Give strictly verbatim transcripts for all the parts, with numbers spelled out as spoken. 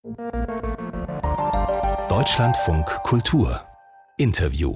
Deutschlandfunk Kultur Interview.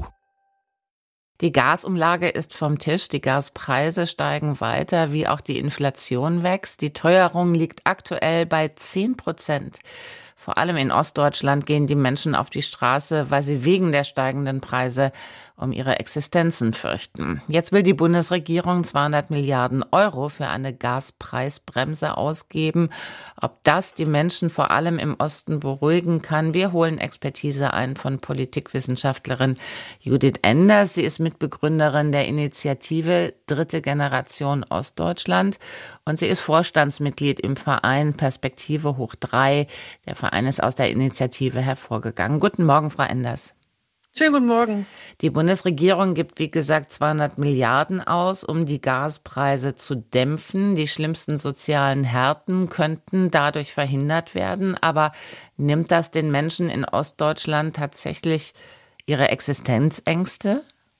Die Gasumlage ist vom Tisch, die Gaspreise steigen weiter, wie auch die Inflation wächst. Die Teuerung liegt aktuell bei zehn Prozent. Vor allem in Ostdeutschland gehen die Menschen auf die Straße, weil sie wegen der steigenden Preise um ihre Existenzen fürchten. Jetzt will die Bundesregierung zweihundert Milliarden Euro für eine Gaspreisbremse ausgeben. Ob das die Menschen vor allem im Osten beruhigen kann, wir holen Expertise ein von Politikwissenschaftlerin Judith Enders. Sie ist Mitbegründerin der Initiative Dritte Generation Ostdeutschland und sie ist Vorstandsmitglied im Verein Perspektive hoch drei. Der Verein ist aus der Initiative hervorgegangen. Guten Morgen, Frau Enders. Schönen guten Morgen. Die Bundesregierung gibt, wie gesagt, zweihundert Milliarden aus, um die Gaspreise zu dämpfen. Die schlimmsten sozialen Härten könnten dadurch verhindert werden. Aber nimmt das den Menschen in Ostdeutschland tatsächlich ihre Existenzängste?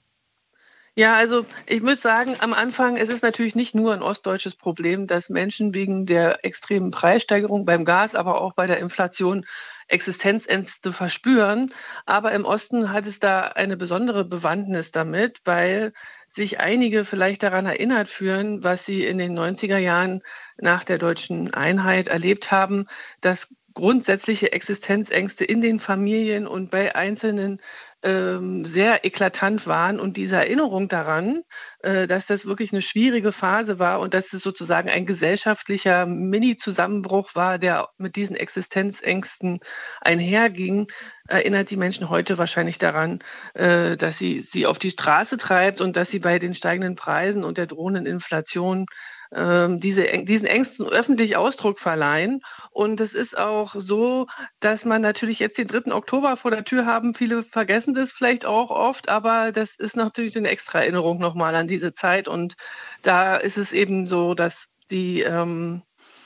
Ja, also ich muss sagen, am Anfang, es ist natürlich nicht nur ein ostdeutsches Problem, dass Menschen wegen der extremen Preissteigerung beim Gas, aber auch bei der Inflation Existenzängste verspüren. Aber im Osten hat es da eine besondere Bewandtnis damit, weil sich einige vielleicht daran erinnert fühlen, was sie in den neunziger Jahren nach der deutschen Einheit erlebt haben, dass grundsätzliche Existenzängste in den Familien und bei Einzelnen ähm, sehr eklatant waren. Und diese Erinnerung daran, äh, dass das wirklich eine schwierige Phase war und dass es sozusagen ein gesellschaftlicher Mini-Zusammenbruch war, der mit diesen Existenzängsten einherging, erinnert die Menschen heute wahrscheinlich daran, äh, dass sie sie auf die Straße treibt und dass sie bei den steigenden Preisen und der drohenden Inflation ähm, diese, diesen Ängsten öffentlich Ausdruck verleihen. Und es ist auch so, dass man natürlich jetzt den dritten Oktober vor der Tür haben. Viele vergessen das vielleicht auch oft, aber das ist natürlich eine extra Erinnerung nochmal an diese Zeit. Und da ist es eben so, dass die ähm,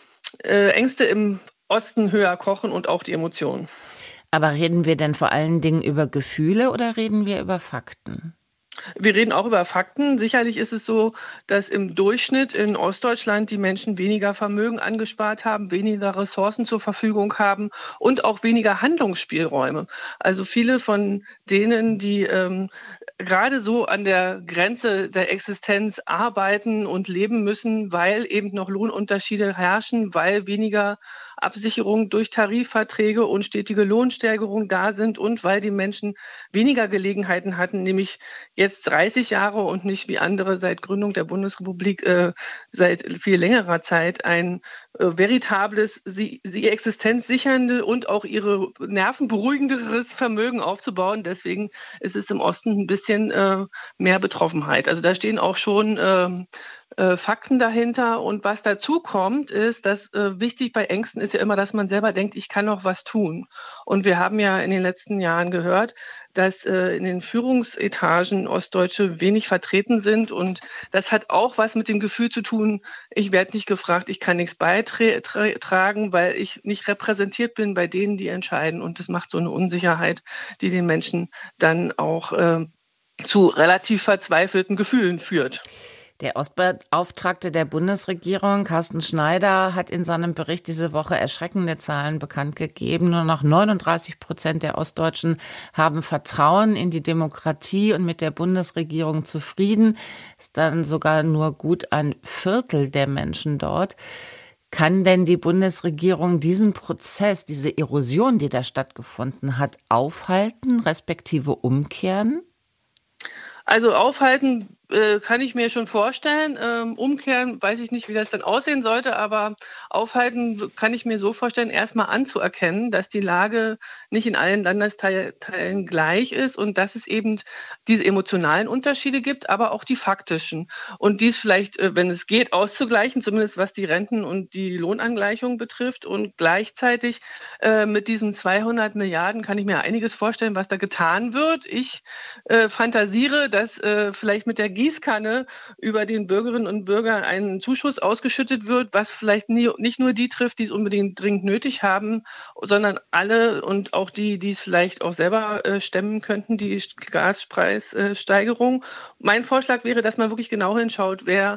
äh, Ängste im Osten höher kochen und auch die Emotionen. Aber reden wir denn vor allen Dingen über Gefühle oder reden wir über Fakten? Wir reden auch über Fakten. Sicherlich ist es so, dass im Durchschnitt in Ostdeutschland die Menschen weniger Vermögen angespart haben, weniger Ressourcen zur Verfügung haben und auch weniger Handlungsspielräume. Also viele von denen, die ähm, gerade so an der Grenze der Existenz arbeiten und leben müssen, weil eben noch Lohnunterschiede herrschen, weil weniger Absicherung durch Tarifverträge und stetige Lohnsteigerung da sind und weil die Menschen weniger Gelegenheiten hatten, nämlich jetzt dreißig Jahre und nicht wie andere seit Gründung der Bundesrepublik äh, seit viel längerer Zeit ein äh, veritables, sie, sie existenzsichernde und auch ihre Nerven beruhigenderes Vermögen aufzubauen. Deswegen ist es im Osten ein bisschen äh, mehr Betroffenheit. Also da stehen auch schon ähm, äh, Fakten dahinter. Und was dazu kommt, ist, dass äh, wichtig bei Ängsten ist ja immer, dass man selber denkt, ich kann noch was tun. Und wir haben ja in den letzten Jahren gehört, dass äh, in den Führungsetagen Ostdeutsche wenig vertreten sind. Und das hat auch was mit dem Gefühl zu tun, ich werde nicht gefragt, ich kann nichts beitragen, weil ich nicht repräsentiert bin bei denen, die entscheiden. Und das macht so eine Unsicherheit, die den Menschen dann auch äh, zu relativ verzweifelten Gefühlen führt. Der Ostbeauftragte der Bundesregierung, Carsten Schneider, hat in seinem Bericht diese Woche erschreckende Zahlen bekannt gegeben. Nur noch neununddreißig Prozent der Ostdeutschen haben Vertrauen in die Demokratie und mit der Bundesregierung zufrieden. Ist dann sogar nur gut ein Viertel der Menschen dort. Kann denn die Bundesregierung diesen Prozess, diese Erosion, die da stattgefunden hat, aufhalten, respektive umkehren? Also aufhalten äh, kann ich mir schon vorstellen. Ähm, umkehren weiß ich nicht, wie das dann aussehen sollte, aber aufhalten kann ich mir so vorstellen, erstmal anzuerkennen, dass die Lage nicht in allen Landesteilen gleich ist und dass es eben diese emotionalen Unterschiede gibt, aber auch die faktischen. Und dies vielleicht, äh, wenn es geht, auszugleichen, zumindest was die Renten- und die Lohnangleichung betrifft. Und gleichzeitig äh, mit diesen zweihundert Milliarden kann ich mir einiges vorstellen, was da getan wird. Ich äh, fantasiere, dass äh, vielleicht mit der Gießkanne über den Bürgerinnen und Bürgern ein Zuschuss ausgeschüttet wird, was vielleicht nie, nicht nur die trifft, die es unbedingt dringend nötig haben, sondern alle und auch die, die es vielleicht auch selber äh, stemmen könnten, die Gaspreissteigerung. Mein Vorschlag wäre, dass man wirklich genau hinschaut, wer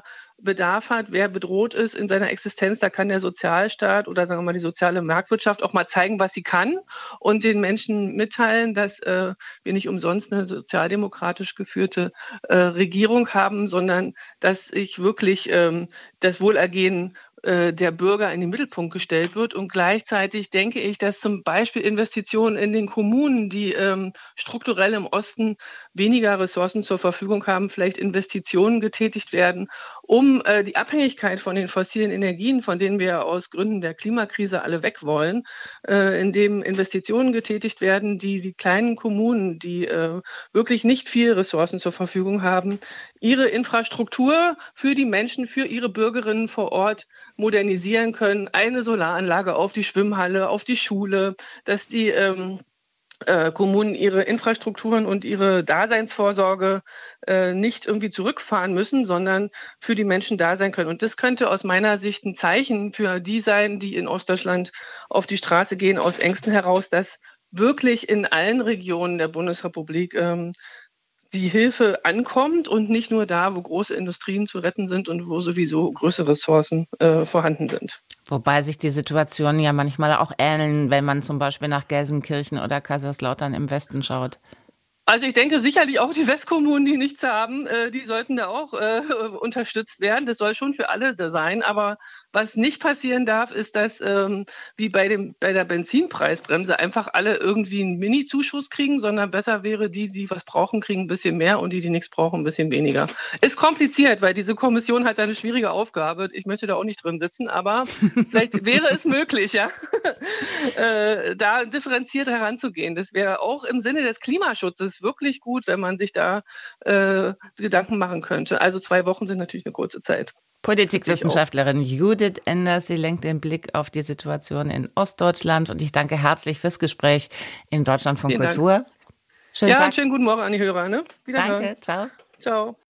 Bedarf hat, wer bedroht ist in seiner Existenz. Da kann der Sozialstaat oder sagen wir mal die soziale Marktwirtschaft auch mal zeigen, was sie kann und den Menschen mitteilen, dass äh, wir nicht umsonst eine sozialdemokratisch geführte äh, Regierung haben, sondern dass sich wirklich ähm, das Wohlergehen der Bürger in den Mittelpunkt gestellt wird. Und gleichzeitig denke ich, dass zum Beispiel Investitionen in den Kommunen, die ähm, strukturell im Osten weniger Ressourcen zur Verfügung haben, vielleicht Investitionen getätigt werden, um äh, die Abhängigkeit von den fossilen Energien, von denen wir aus Gründen der Klimakrise alle weg wollen, äh, indem Investitionen getätigt werden, die die kleinen Kommunen, die äh, wirklich nicht viel Ressourcen zur Verfügung haben, ihre Infrastruktur für die Menschen, für ihre Bürgerinnen vor Ort modernisieren können. Eine Solaranlage auf die Schwimmhalle, auf die Schule, dass die ähm, äh, Kommunen ihre Infrastrukturen und ihre Daseinsvorsorge äh, nicht irgendwie zurückfahren müssen, sondern für die Menschen da sein können. Und das könnte aus meiner Sicht ein Zeichen für die sein, die in Ostdeutschland auf die Straße gehen, aus Ängsten heraus, dass wirklich in allen Regionen der Bundesrepublik ähm, die Hilfe ankommt und nicht nur da, wo große Industrien zu retten sind und wo sowieso größere Ressourcen äh, vorhanden sind. Wobei sich die Situationen ja manchmal auch ähneln, wenn man zum Beispiel nach Gelsenkirchen oder Kaiserslautern im Westen schaut. Also ich denke sicherlich auch die Westkommunen, die nichts haben, äh, die sollten da auch äh, unterstützt werden. Das soll schon für alle da sein. Aber was nicht passieren darf, ist, dass ähm, wie bei dem bei der Benzinpreisbremse einfach alle irgendwie einen Mini-Zuschuss kriegen, sondern besser wäre, die, die was brauchen, kriegen ein bisschen mehr und die, die nichts brauchen, ein bisschen weniger. Ist kompliziert, weil diese Kommission hat eine schwierige Aufgabe. Ich möchte da auch nicht drin sitzen, aber vielleicht wäre es möglich, ja, äh, da differenziert heranzugehen. Das wäre auch im Sinne des Klimaschutzes wirklich gut, wenn man sich da äh, Gedanken machen könnte. Also zwei Wochen sind natürlich eine kurze Zeit. Politikwissenschaftlerin Judith Enders, sie lenkt den Blick auf die Situation in Ostdeutschland und ich danke herzlich fürs Gespräch in Deutschlandfunk Kultur. Schönen ja, Tag. Schönen guten Morgen an die Hörer. Ne? Danke, ciao. Ciao.